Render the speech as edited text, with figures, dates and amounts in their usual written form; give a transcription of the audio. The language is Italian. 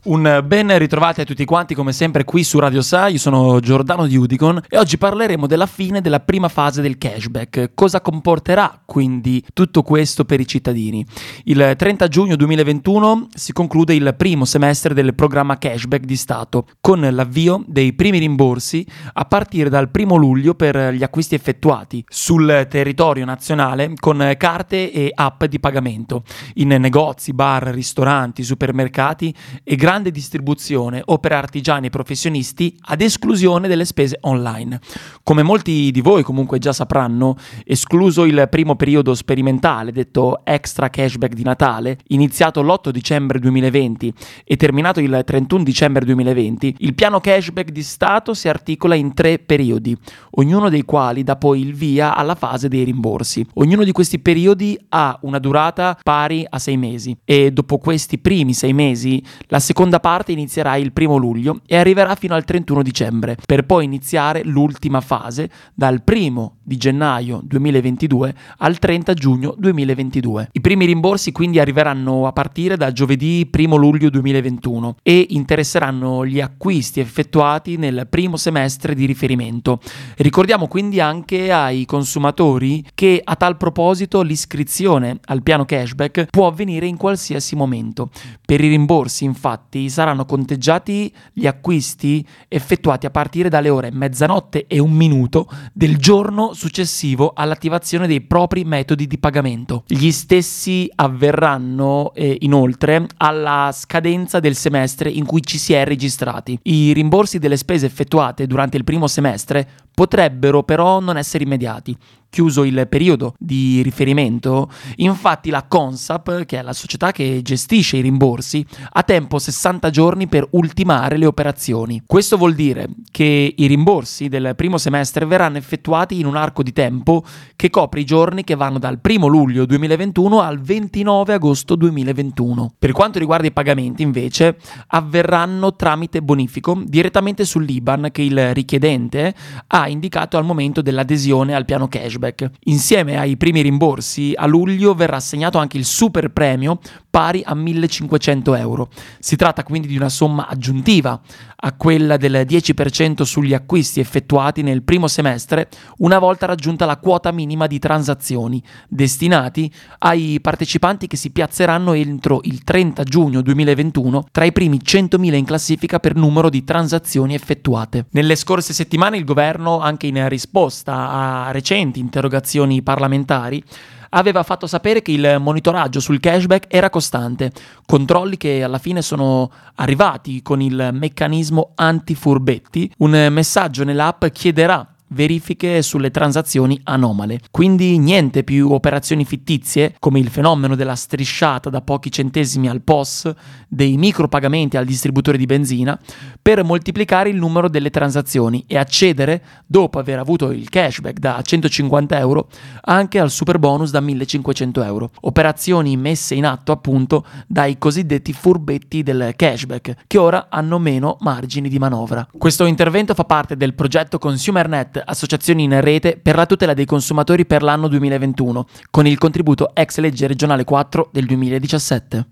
Un ben ritrovati a tutti quanti come sempre qui su Radio Sa, io sono Giordano di Udicon e oggi parleremo della fine della prima fase del cashback. Cosa comporterà quindi tutto questo per i cittadini? Il 30 giugno 2021 si conclude il primo semestre del programma cashback di Stato con l'avvio dei primi rimborsi a partire dal 1 luglio per gli acquisti effettuati sul territorio nazionale con carte e app di pagamento in negozi, bar, ristoranti, supermercati e grandi distribuzione o per artigiani e professionisti ad esclusione delle spese online. Come molti di voi comunque già sapranno, escluso il primo periodo sperimentale detto extra cashback di Natale, iniziato l'8 dicembre 2020 e terminato il 31 dicembre 2020, il piano cashback di Stato si articola in 3 periodi, ognuno dei quali dà poi il via alla fase dei rimborsi. Ognuno di questi periodi ha una durata pari a 6 mesi e dopo questi primi 6 mesi la seconda parte inizierà il 1 luglio e arriverà fino al 31 dicembre, per poi iniziare l'ultima fase dal 1 di gennaio 2022 al 30 giugno 2022. I primi rimborsi quindi arriveranno a partire da giovedì 1 luglio 2021 e interesseranno gli acquisti effettuati nel primo semestre di riferimento. Ricordiamo quindi anche ai consumatori che a tal proposito l'iscrizione al piano cashback può avvenire in qualsiasi momento. Per i rimborsi infatti saranno conteggiati gli acquisti effettuati a partire dalle ore 00:01 del giorno successivo all'attivazione dei propri metodi di pagamento. Gli stessi avverranno inoltre alla scadenza del semestre in cui ci si è registrati. I rimborsi delle spese effettuate durante il primo semestre potrebbero però non essere immediati. Chiuso il periodo di riferimento, infatti la Consap, che è la società che gestisce i rimborsi, ha tempo 60 giorni per ultimare le operazioni. Questo vuol dire che i rimborsi del primo semestre verranno effettuati in un arco di tempo che copre i giorni che vanno dal 1 luglio 2021 al 29 agosto 2021. Per quanto riguarda i pagamenti, invece, avverranno tramite bonifico direttamente sull'IBAN che il richiedente ha indicato al momento dell'adesione al piano cashback. Insieme ai primi rimborsi, a luglio verrà assegnato anche il super premio pari a 1.500 euro. Si tratta quindi di una somma aggiuntiva a quella del 10% sugli acquisti effettuati nel primo semestre una volta raggiunta la quota minima di transazioni destinati ai partecipanti che si piazzeranno entro il 30 giugno 2021 tra i primi 100.000 in classifica per numero di transazioni effettuate. Nelle scorse settimane il governo, anche in risposta a recenti interrogazioni parlamentari, aveva fatto sapere che il monitoraggio sul cashback era costante, controlli che alla fine sono arrivati con il meccanismo anti-furbetti. Un messaggio nell'app chiederà verifiche sulle transazioni anomale. Quindi niente più operazioni fittizie come il fenomeno della strisciata da pochi centesimi al POS, dei micropagamenti al distributore di benzina, per moltiplicare il numero delle transazioni e accedere, dopo aver avuto il cashback da 150 euro, anche al super bonus da 1.500 euro. Operazioni messe in atto appunto dai cosiddetti furbetti del cashback, che ora hanno meno margini di manovra. Questo intervento fa parte del progetto ConsumerNet, associazioni in rete per la tutela dei consumatori per l'anno 2021, con il contributo ex legge regionale 4 del 2017.